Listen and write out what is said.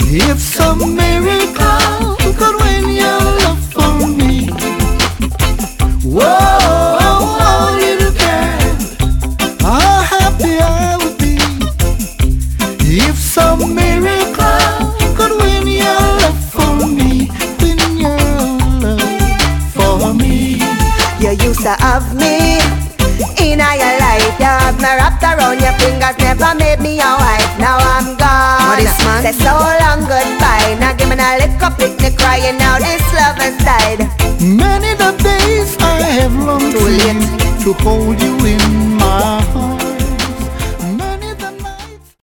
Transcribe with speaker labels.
Speaker 1: If some miracle could win your love for me, whoa, little girl, how happy I would be. If some miracle could win your love for me, win your love for me.
Speaker 2: You used to have me in your life. You have me wrapped around your fingers, never made me your wife. Now I'm gone. What is man? Say so long goodbye. Now give me a little picnic crying. Now this love has died.
Speaker 1: Many the days I have longed
Speaker 2: Too late
Speaker 1: to hold you in